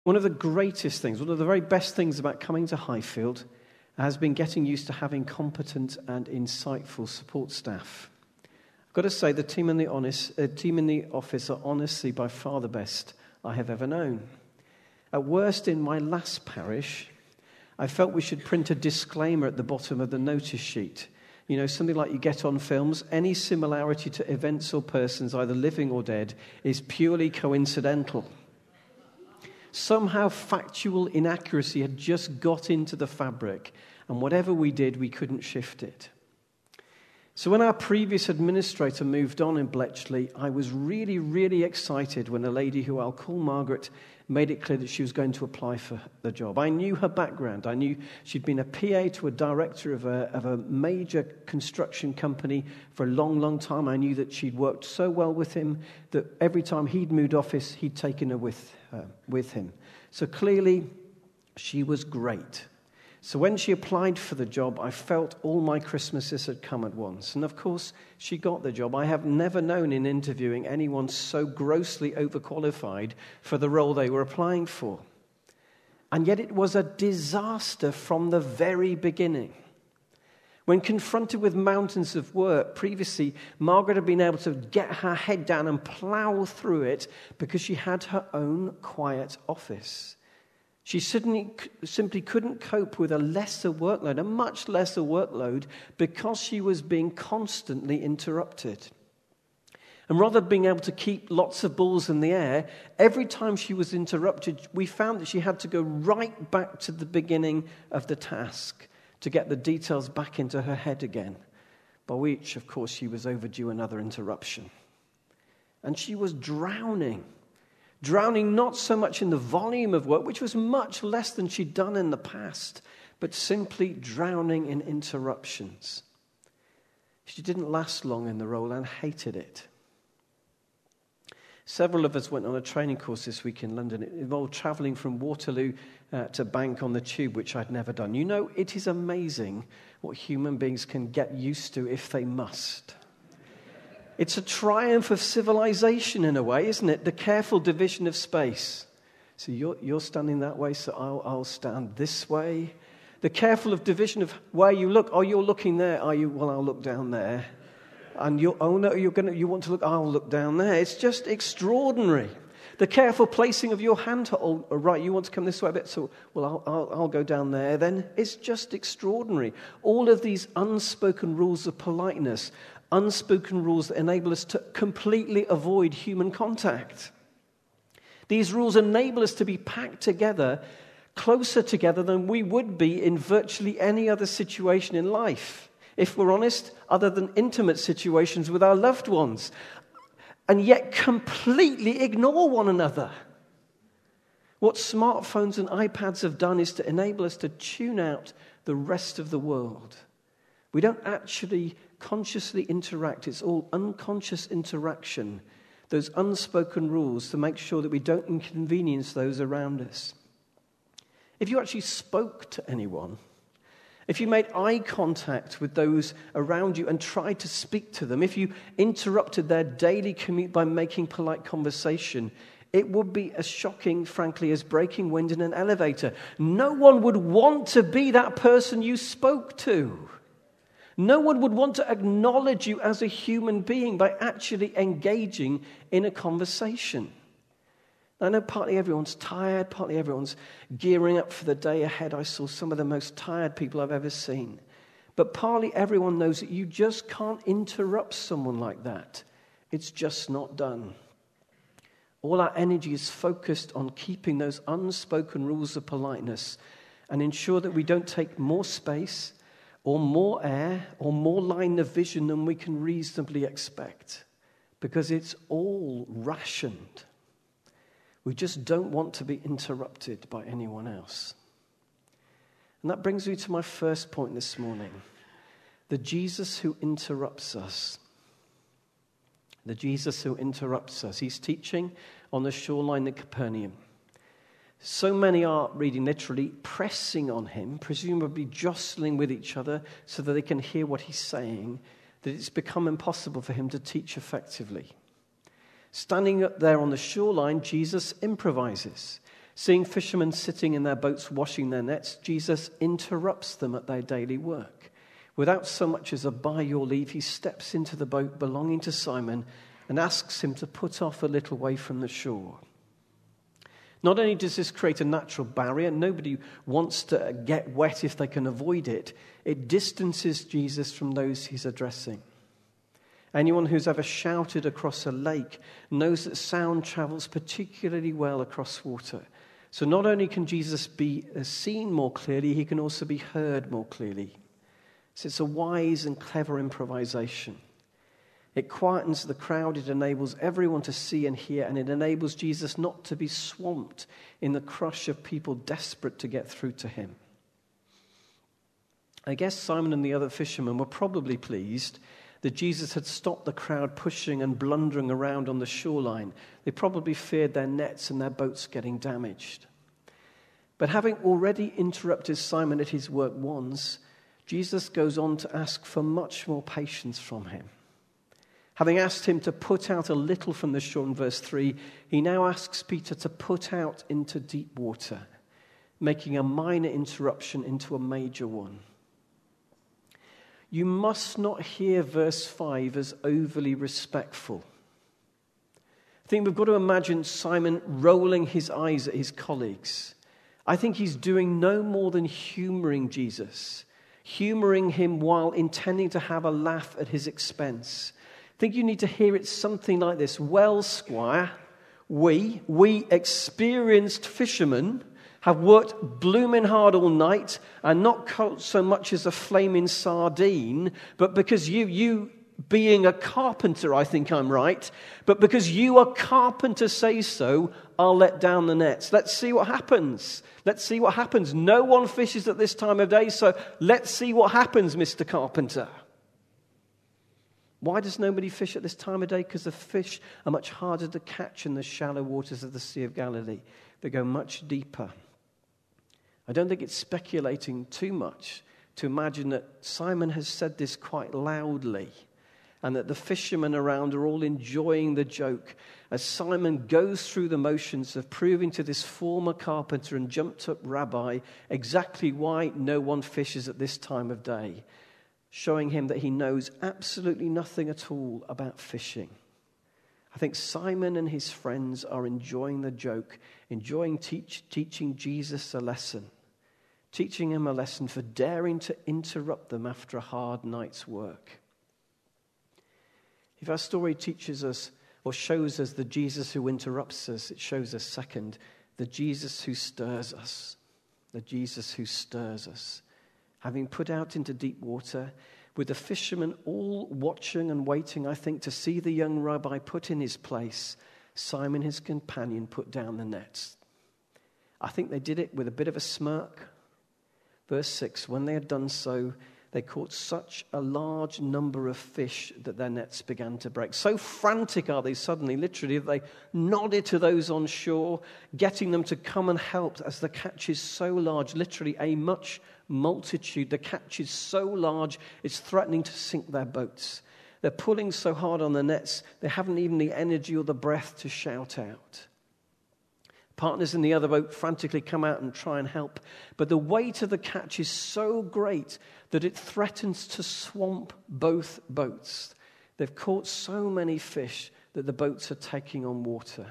One of the greatest things, one of the very best things about coming to Highfield has been getting used to having competent and insightful support staff. I've got to say, the team in the office are honestly by far the best I have ever known. At worst, in my last parish, I felt we should print a disclaimer at the bottom of the notice sheet. You know, something like you get on films. Any similarity to events or persons, either living or dead, is purely coincidental. Somehow factual inaccuracy had just got into the fabric, and whatever we did, we couldn't shift it. So when our previous administrator moved on in Bletchley, I was really, really excited when a lady who I'll call Margaret made it clear that she was going to apply for the job. I knew her background. I knew she'd been a PA to a director of a major construction company for a long, long time. I knew that she'd worked so well with him that every time he'd moved office, he'd taken her with him. So clearly, she was great. So when she applied for the job, I felt all my Christmases had come at once. And of course, she got the job. I have never known in interviewing anyone so grossly overqualified for the role they were applying for. And yet it was a disaster from the very beginning. When confronted with mountains of work, previously, Margaret had been able to get her head down and plow through it because she had her own quiet office. She simply couldn't cope with a much lesser workload, because she was being constantly interrupted. And rather than being able to keep lots of balls in the air, every time she was interrupted, we found that she had to go right back to the beginning of the task to get the details back into her head again. By which, of course, she was overdue another interruption. And she was drowning not so much in the volume of work, which was much less than she'd done in the past, but simply drowning in interruptions. She didn't last long in the role and hated it. Several of us went on a training course this week in London. It involved travelling from Waterloo to Bank on the tube, which I'd never done. You know, it is amazing what human beings can get used to if they must. It's a triumph of civilization in a way, isn't it? The careful division of space. So you're standing that way, so I'll stand this way. The careful of division of where you look. Oh, you're looking there. Are you? Well, I'll look down there. And you want to look. I'll look down there. It's just extraordinary. The careful placing of your hand. Oh, right, you want to come this way a bit. So, well, I'll go down there. Then it's just extraordinary. All of these unspoken rules of politeness. Unspoken rules that enable us to completely avoid human contact. These rules enable us to be packed together, closer together than we would be in virtually any other situation in life. If we're honest, other than intimate situations with our loved ones, and yet completely ignore one another. What smartphones and iPads have done is to enable us to tune out the rest of the world. We don't actually consciously interact. It's all unconscious interaction, those unspoken rules to make sure that we don't inconvenience those around us. If you actually spoke to anyone, if you made eye contact with those around you and tried to speak to them, if you interrupted their daily commute by making polite conversation, it would be as shocking, frankly, as breaking wind in an elevator. No one would want to be that person you spoke to. No one would want to acknowledge you as a human being by actually engaging in a conversation. I know partly everyone's tired, partly everyone's gearing up for the day ahead. I saw some of the most tired people I've ever seen. But partly everyone knows that you just can't interrupt someone like that. It's just not done. All our energy is focused on keeping those unspoken rules of politeness and ensure that we don't take more space or more air, or more line of vision than we can reasonably expect. Because it's all rationed. We just don't want to be interrupted by anyone else. And that brings me to my first point this morning. The Jesus who interrupts us. The Jesus who interrupts us. He's teaching on the shoreline of Capernaum. So many are, reading literally, pressing on him, presumably jostling with each other so that they can hear what he's saying, that it's become impossible for him to teach effectively. Standing up there on the shoreline, Jesus improvises. Seeing fishermen sitting in their boats washing their nets, Jesus interrupts them at their daily work. Without so much as a by your leave, he steps into the boat belonging to Simon and asks him to put off a little way from the shore. Not only does this create a natural barrier, nobody wants to get wet if they can avoid it, it distances Jesus from those he's addressing. Anyone who's ever shouted across a lake knows that sound travels particularly well across water. So not only can Jesus be seen more clearly, he can also be heard more clearly. So it's a wise and clever improvisation. It quietens the crowd, it enables everyone to see and hear, and it enables Jesus not to be swamped in the crush of people desperate to get through to him. I guess Simon and the other fishermen were probably pleased that Jesus had stopped the crowd pushing and blundering around on the shoreline. They probably feared their nets and their boats getting damaged. But having already interrupted Simon at his work once, Jesus goes on to ask for much more patience from him. Having asked him to put out a little from the shore in verse 3, he now asks Peter to put out into deep water, making a minor interruption into a major one. You must not hear verse 5 as overly respectful. I think we've got to imagine Simon rolling his eyes at his colleagues. I think he's doing no more than humoring Jesus, humoring him while intending to have a laugh at his expense. I think you need to hear it something like this. Well, Squire, we experienced fishermen have worked blooming hard all night and not caught so much as a flaming sardine, but because you being a carpenter, I think I'm right, but because you a carpenter say so, I'll let down the nets. Let's see what happens. Let's see what happens. No one fishes at this time of day, so let's see what happens, Mr. Carpenter. Why does nobody fish at this time of day? Because the fish are much harder to catch in the shallow waters of the Sea of Galilee. They go much deeper. I don't think it's speculating too much to imagine that Simon has said this quite loudly and that the fishermen around are all enjoying the joke as Simon goes through the motions of proving to this former carpenter and jumped-up rabbi exactly why no one fishes at this time of day, showing him that he knows absolutely nothing at all about fishing. I think Simon and his friends are enjoying the joke, enjoying teaching Jesus a lesson, teaching him a lesson for daring to interrupt them after a hard night's work. If our story teaches us or shows us the Jesus who interrupts us, it shows us, second, the Jesus who stirs us. The Jesus who stirs us. Having put out into deep water, with the fishermen all watching and waiting, I think, to see the young rabbi put in his place, Simon, his companion, put down the nets. I think they did it with a bit of a smirk. Verse 6, when they had done so, they caught such a large number of fish that their nets began to break. So frantic are they suddenly, literally, that they nodded to those on shore, getting them to come and help as the catch is so large, literally a much multitude. The catch is so large, it's threatening to sink their boats. They're pulling so hard on the nets, they haven't even the energy or the breath to shout out. Partners in the other boat frantically come out and try and help, but the weight of the catch is so great that it threatens to swamp both boats. They've caught so many fish that the boats are taking on water.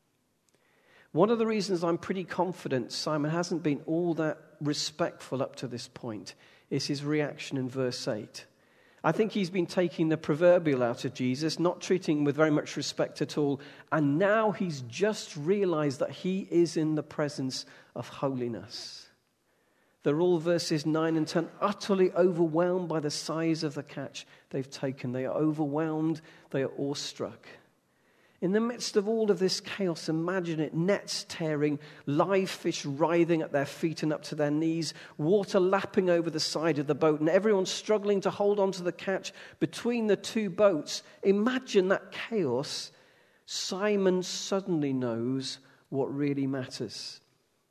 One of the reasons I'm pretty confident Simon hasn't been all that respectful up to this point is his reaction in verse 8. I think he's been taking the proverbial out of Jesus, not treating him with very much respect at all, and now he's just realized that he is in the presence of holiness. They're all, verses 9 and 10, utterly overwhelmed by the size of the catch they've taken. They are overwhelmed, they are awestruck. In the midst of all of this chaos, imagine it, nets tearing, live fish writhing at their feet and up to their knees, water lapping over the side of the boat, and everyone struggling to hold on to the catch between the two boats. Imagine that chaos. Simon suddenly knows what really matters.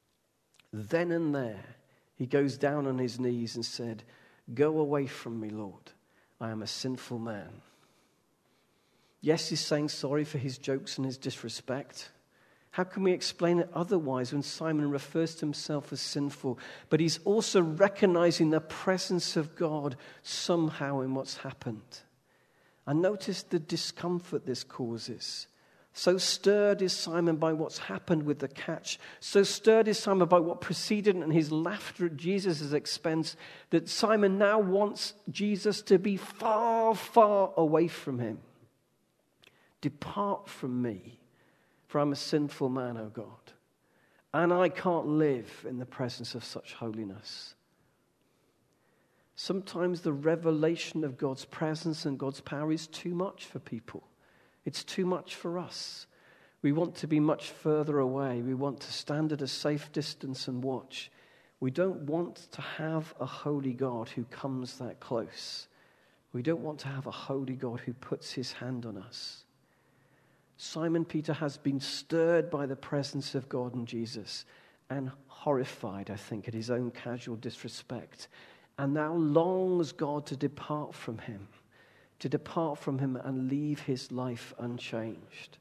Then and there, he goes down on his knees and said, "Go away from me, Lord. I am a sinful man." Yes, he's saying sorry for his jokes and his disrespect. How can we explain it otherwise when Simon refers to himself as sinful, but he's also recognizing the presence of God somehow in what's happened? And notice the discomfort this causes. So stirred is Simon by what's happened with the catch. So stirred is Simon by what preceded and his laughter at Jesus' expense, that Simon now wants Jesus to be far, far away from him. Depart from me, for I'm a sinful man, O God, and I can't live in the presence of such holiness. Sometimes the revelation of God's presence and God's power is too much for people. It's too much for us. We want to be much further away. We want to stand at a safe distance and watch. We don't want to have a holy God who comes that close. We don't want to have a holy God who puts his hand on us. Simon Peter has been stirred by the presence of God and Jesus and horrified, I think, at his own casual disrespect, and now longs God to depart from him and leave his life unchanged.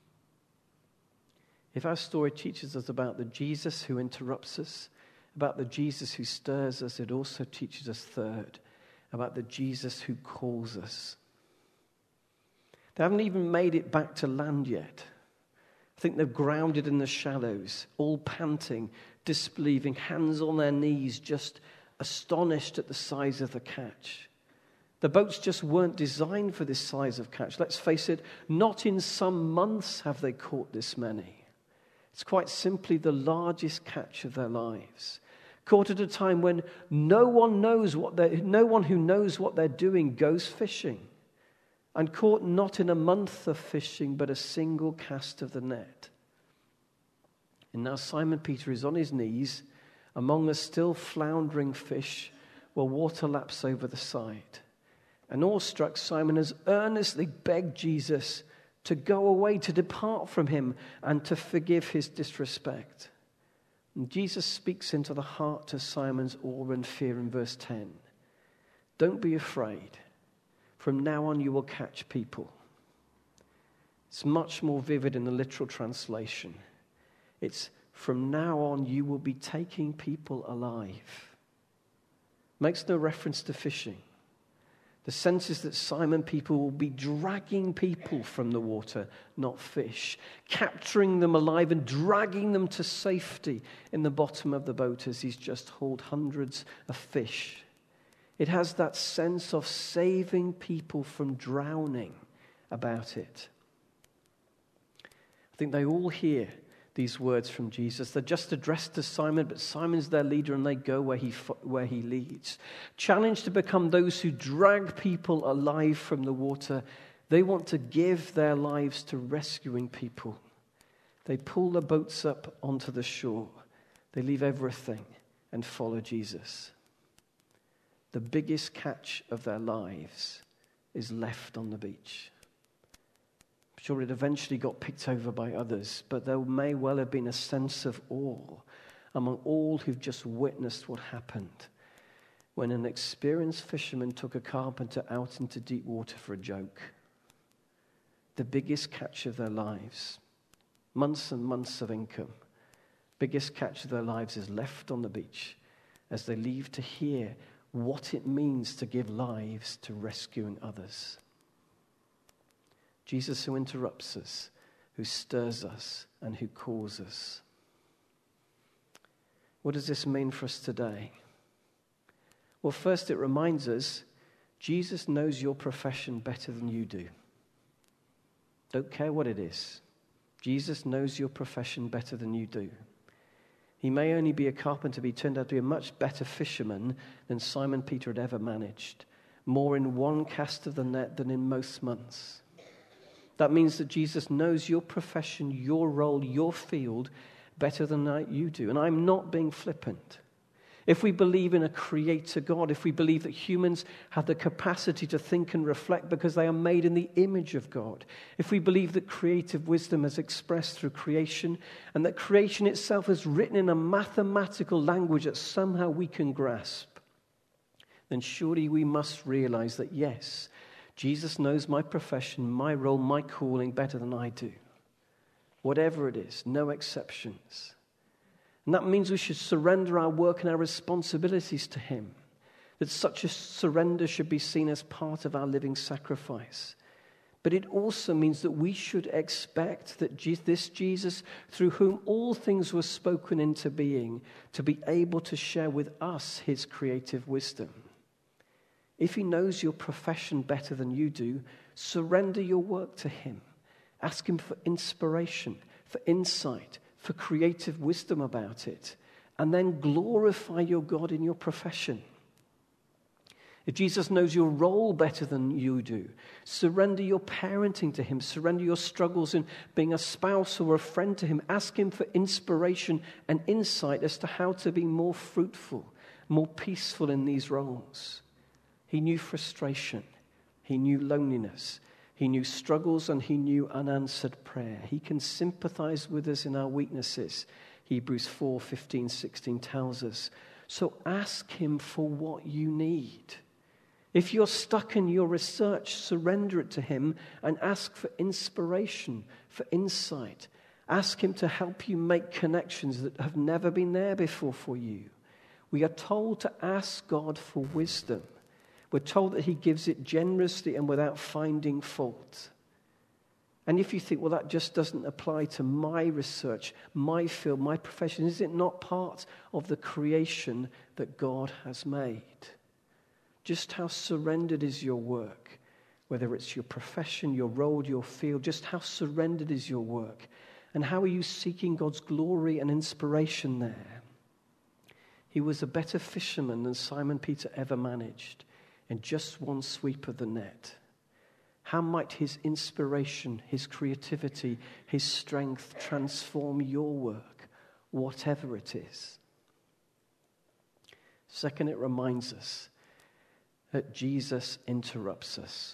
If our story teaches us about the Jesus who interrupts us, about the Jesus who stirs us, it also teaches us, third, about the Jesus who calls us. They haven't even made it back to land yet. I think they're grounded in the shallows, all panting, disbelieving, hands on their knees, just astonished at the size of the catch. The boats just weren't designed for this size of catch. Let's face it, not in some months have they caught this many. It's quite simply the largest catch of their lives. Caught at a time when no one who knows what they're doing goes fishing. And caught not in a month of fishing, but a single cast of the net. And now Simon Peter is on his knees among the still floundering fish while water laps over the side. And awestruck, Simon has earnestly begged Jesus to go away, to depart from him, and to forgive his disrespect. And Jesus speaks into the heart to Simon's awe and fear in verse 10. Don't be afraid. From now on you will catch people. It's much more vivid in the literal translation. It's from now on you will be taking people alive. Makes no reference to fishing. The sense is that Simon Peter will be dragging people from the water, not fish, capturing them alive and dragging them to safety in the bottom of the boat as he's just hauled hundreds of fish. It has that sense of saving people from drowning about it. I think they all hear these words from Jesus. They're just addressed to Simon, but Simon's their leader and they go where he leads. Challenged to become those who drag people alive from the water, they want to give their lives to rescuing people. They pull the boats up onto the shore. They leave everything and follow Jesus. The biggest catch of their lives is left on the beach. Sure, it eventually got picked over by others, but there may well have been a sense of awe among all who've just witnessed what happened when an experienced fisherman took a carpenter out into deep water for a joke. The biggest catch of their lives, months and months of income, biggest catch of their lives is left on the beach as they leave to hear what it means to give lives to rescuing others. Jesus who interrupts us, who stirs us, and who calls us. What does this mean for us today? Well, first it reminds us Jesus knows your profession better than you do. Don't care what it is. Jesus knows your profession better than you do. He may only be a carpenter, but he turned out to be a much better fisherman than Simon Peter had ever managed. More in one cast of the net than in most months. That means that Jesus knows your profession, your role, your field better than you do. And I'm not being flippant. If we believe in a creator God, if we believe that humans have the capacity to think and reflect because they are made in the image of God, if we believe that creative wisdom is expressed through creation and that creation itself is written in a mathematical language that somehow we can grasp, then surely we must realize that yes, Jesus knows my profession, my role, my calling better than I do. Whatever it is, no exceptions. And that means we should surrender our work and our responsibilities to him. That such a surrender should be seen as part of our living sacrifice. But it also means that we should expect that this Jesus, through whom all things were spoken into being, to be able to share with us his creative wisdom. If he knows your profession better than you do, surrender your work to him. Ask him for inspiration, for insight, for creative wisdom about it. And then glorify your God in your profession. If Jesus knows your role better than you do, surrender your parenting to him. Surrender your struggles in being a spouse or a friend to him. Ask him for inspiration and insight as to how to be more fruitful, more peaceful in these roles. He knew frustration. He knew loneliness. He knew struggles, and he knew unanswered prayer. He can sympathize with us in our weaknesses. Hebrews 4:15-16 tells us. So ask him for what you need. If you're stuck in your research, surrender it to him and ask for inspiration, for insight. Ask him to help you make connections that have never been there before for you. We are told to ask God for wisdom. We're told that he gives it generously and without finding fault. And if you think, well, that just doesn't apply to my research, my field, my profession, is it not part of the creation that God has made? Just how surrendered is your work, whether it's your profession, your role, your field, just how surrendered is your work? And how are you seeking God's glory and inspiration there? He was a better fisherman than Simon Peter ever managed in just one sweep of the net. How might his inspiration, his creativity, his strength transform your work, whatever it is? Second, it reminds us that Jesus interrupts us.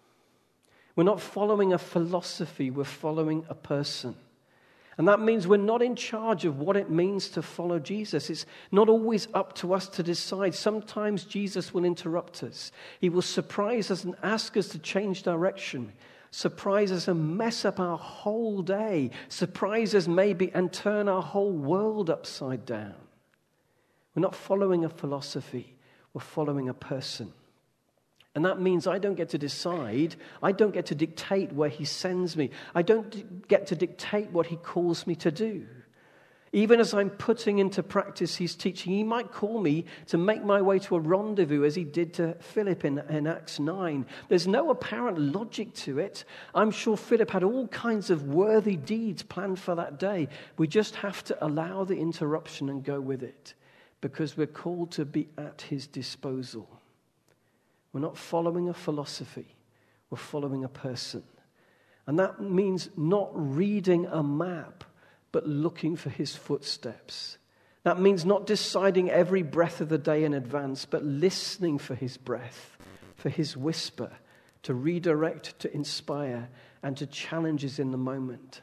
We're not following a philosophy, we're following a person. And that means we're not in charge of what it means to follow Jesus. It's not always up to us to decide. Sometimes Jesus will interrupt us. He will surprise us and ask us to change direction. Surprise us and mess up our whole day. Surprise us maybe and turn our whole world upside down. We're not following a philosophy, we're following a person. And that means I don't get to decide. I don't get to dictate where he sends me. I don't get to dictate what he calls me to do. Even as I'm putting into practice his teaching, he might call me to make my way to a rendezvous as he did to Philip in Acts 9. There's no apparent logic to it. I'm sure Philip had all kinds of worthy deeds planned for that day. We just have to allow the interruption and go with it, because we're called to be at his disposal. We're not following a philosophy. We're following a person. And that means not reading a map, but looking for his footsteps. That means not deciding every breath of the day in advance, but listening for his breath, for his whisper, to redirect, to inspire, and to challenge us in the moment.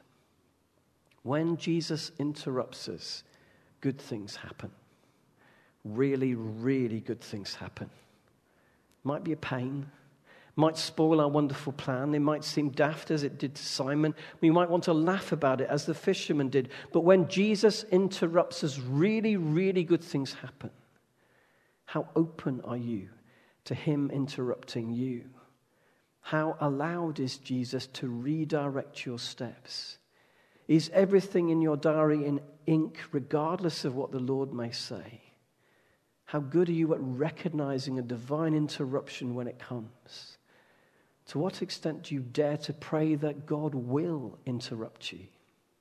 When Jesus interrupts us, good things happen. Really, really good things happen. Might be a pain, might spoil our wonderful plan. It might seem daft as it did to Simon. We might want to laugh about it as the fisherman did. But when Jesus interrupts us, really, really good things happen. How open are you to him interrupting you? How allowed is Jesus to redirect your steps? Is everything in your diary in ink, regardless of what the Lord may say? How good are you at recognizing a divine interruption when it comes? To what extent do you dare to pray that God will interrupt you?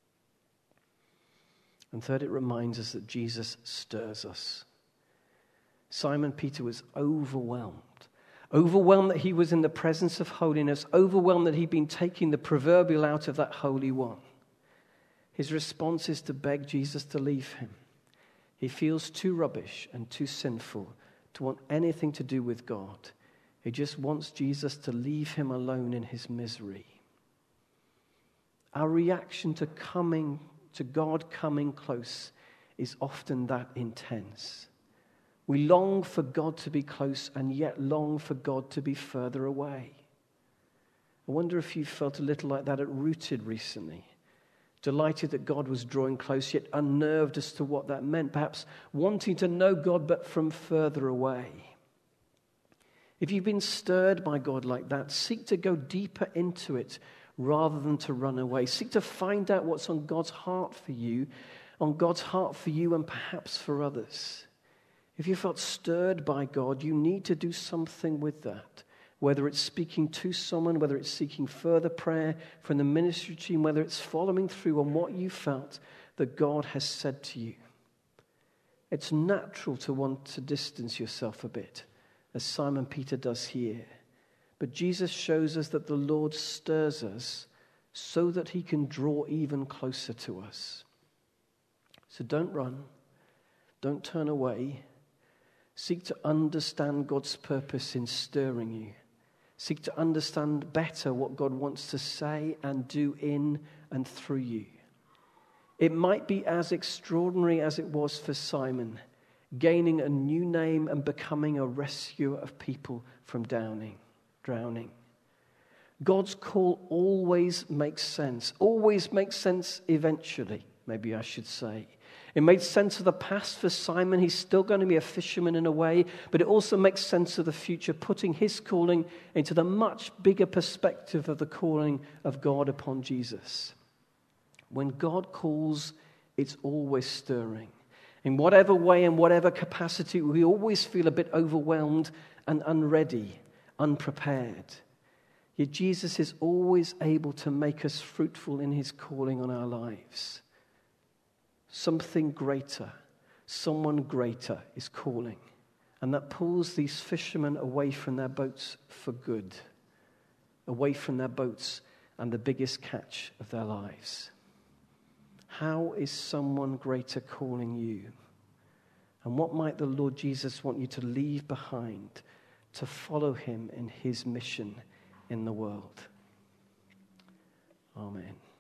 And third, it reminds us that Jesus stirs us. Simon Peter was overwhelmed that he was in the presence of holiness, overwhelmed that he'd been taking the proverbial out of that Holy One. His response is to beg Jesus to leave him. He feels too rubbish and too sinful to want anything to do with God. He just wants Jesus to leave him alone in his misery. Our reaction to God coming close is often that intense. We long for God to be close and yet long for God to be further away. I wonder if you felt a little like that at Rooted recently. delighted that God was drawing close, yet unnerved as to what that meant, perhaps wanting to know God but from further away. If you've been stirred by God like that, seek to go deeper into it rather than to run away. Seek to find out what's on God's heart for you and perhaps for others. If you felt stirred by God, you need to do something with that. Whether it's speaking to someone, whether it's seeking further prayer from the ministry team, whether it's following through on what you felt that God has said to you. It's natural to want to distance yourself a bit, as Simon Peter does here. But Jesus shows us that the Lord stirs us so that he can draw even closer to us. So don't run. Don't turn away. Seek to understand God's purpose in stirring you. Seek to understand better what God wants to say and do in and through you. It might be as extraordinary as it was for Simon, gaining a new name and becoming a rescuer of people from drowning. God's call always makes sense eventually, maybe I should say. It made sense of the past for Simon. He's still going to be a fisherman in a way, but it also makes sense of the future, putting his calling into the much bigger perspective of the calling of God upon Jesus. When God calls, it's always stirring. In whatever way and whatever capacity, we always feel a bit overwhelmed and unready, unprepared. Yet Jesus is always able to make us fruitful in his calling on our lives. Something greater, someone greater is calling. And that pulls these fishermen away from their boats for good, away from their boats and the biggest catch of their lives. How is someone greater calling you? And what might the Lord Jesus want you to leave behind to follow him in his mission in the world? Amen.